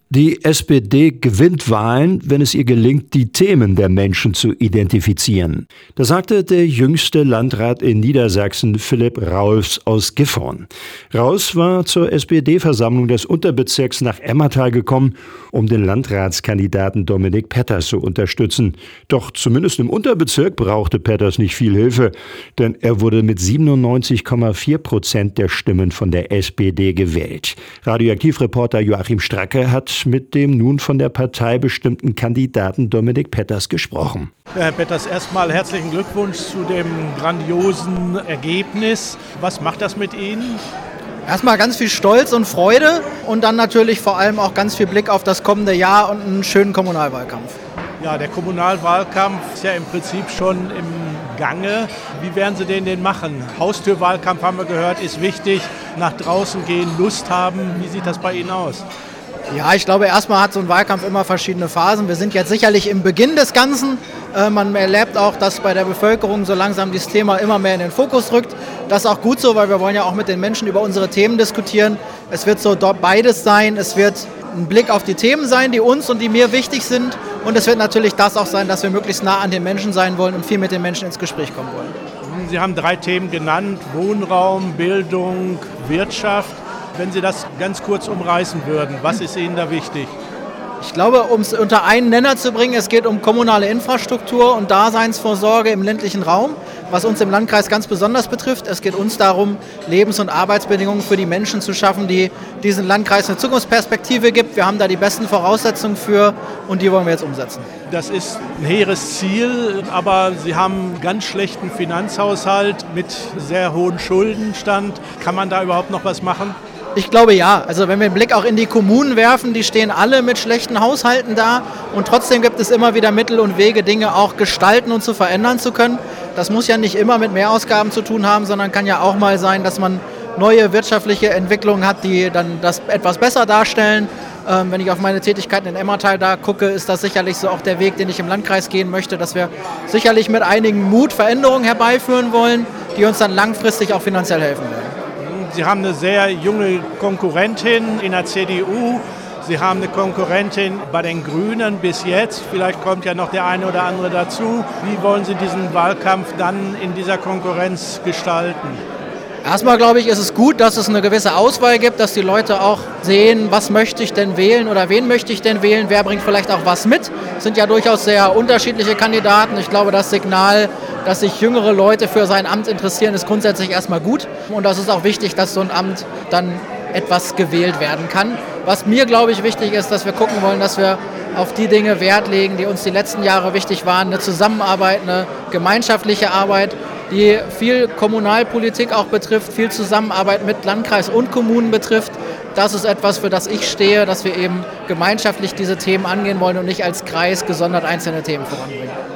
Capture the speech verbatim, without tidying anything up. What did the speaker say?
Die S P D gewinnt Wahlen, wenn es ihr gelingt, die Themen der Menschen zu identifizieren. Das sagte der jüngste Landrat in Niedersachsen, Philipp Raus aus Gifhorn. Raus war zur S P D-Versammlung des Unterbezirks nach Emmertal gekommen, um den Landratskandidaten Dominik Petters zu unterstützen. Doch zumindest im Unterbezirk brauchte Petters nicht viel Hilfe, denn er wurde mit siebenundneunzig Komma vier Prozent der Stimmen von der S P D gewählt. Radioaktivreporter Joachim Stracke hat mit dem nun von der Partei bestimmten Kandidaten Dominik Petters gesprochen. Herr Petters, erstmal herzlichen Glückwunsch zu dem grandiosen Ergebnis. Was macht das mit Ihnen? Erstmal ganz viel Stolz und Freude und dann natürlich vor allem auch ganz viel Blick auf das kommende Jahr und einen schönen Kommunalwahlkampf. Ja, der Kommunalwahlkampf ist ja im Prinzip schon im Gange. Wie werden Sie den denn machen? Haustürwahlkampf haben wir gehört, ist wichtig. Nach draußen gehen, Lust haben. Wie sieht das bei Ihnen aus? Ja, ich glaube, erstmal hat so ein Wahlkampf immer verschiedene Phasen. Wir sind jetzt sicherlich im Beginn des Ganzen. Äh, man erlebt auch, dass bei der Bevölkerung so langsam dieses Thema immer mehr in den Fokus rückt. Das ist auch gut so, weil wir wollen ja auch mit den Menschen über unsere Themen diskutieren. Es wird so dort beides sein. Es wird ein Blick auf die Themen sein, die uns und die mir wichtig sind. Und es wird natürlich das auch sein, dass wir möglichst nah an den Menschen sein wollen und viel mit den Menschen ins Gespräch kommen wollen. Sie haben drei Themen genannt: Wohnraum, Bildung, Wirtschaft. Wenn Sie das ganz kurz umreißen würden, was ist Ihnen da wichtig? Ich glaube, um es unter einen Nenner zu bringen, es geht um kommunale Infrastruktur und Daseinsvorsorge im ländlichen Raum, was uns im Landkreis ganz besonders betrifft. Es geht uns darum, Lebens- und Arbeitsbedingungen für die Menschen zu schaffen, die diesen Landkreis eine Zukunftsperspektive gibt. Wir haben da die besten Voraussetzungen für und die wollen wir jetzt umsetzen. Das ist ein hehres Ziel, aber Sie haben einen ganz schlechten Finanzhaushalt mit sehr hohem Schuldenstand. Kann man da überhaupt noch was machen? Ich glaube ja. Also wenn wir einen Blick auch in die Kommunen werfen, die stehen alle mit schlechten Haushalten da und trotzdem gibt es immer wieder Mittel und Wege, Dinge auch gestalten und zu verändern zu können. Das muss ja nicht immer mit Mehrausgaben zu tun haben, sondern kann ja auch mal sein, dass man neue wirtschaftliche Entwicklungen hat, die dann das etwas besser darstellen. Ähm, wenn ich auf meine Tätigkeiten in Emmertal da gucke, ist das sicherlich so auch der Weg, den ich im Landkreis gehen möchte, dass wir sicherlich mit einigen Mut Veränderungen herbeiführen wollen, die uns dann langfristig auch finanziell helfen werden. Sie haben eine sehr junge Konkurrentin in der C D U. Sie haben eine Konkurrentin bei den Grünen bis jetzt. Vielleicht kommt ja noch der eine oder andere dazu. Wie wollen Sie diesen Wahlkampf dann in dieser Konkurrenz gestalten? Erstmal glaube ich, ist es gut, dass es eine gewisse Auswahl gibt, dass die Leute auch sehen, was möchte ich denn wählen oder wen möchte ich denn wählen, wer bringt vielleicht auch was mit. Es sind ja durchaus sehr unterschiedliche Kandidaten. Ich glaube, das Signal, dass sich jüngere Leute für sein Amt interessieren, ist grundsätzlich erstmal gut. Und das ist auch wichtig, dass so ein Amt dann etwas gewählt werden kann. Was mir, glaube ich, wichtig ist, dass wir gucken wollen, dass wir auf die Dinge Wert legen, die uns die letzten Jahre wichtig waren. Eine Zusammenarbeit, eine gemeinschaftliche Arbeit, die viel Kommunalpolitik auch betrifft, viel Zusammenarbeit mit Landkreis und Kommunen betrifft. Das ist etwas, für das ich stehe, dass wir eben gemeinschaftlich diese Themen angehen wollen und nicht als Kreis gesondert einzelne Themen voranbringen.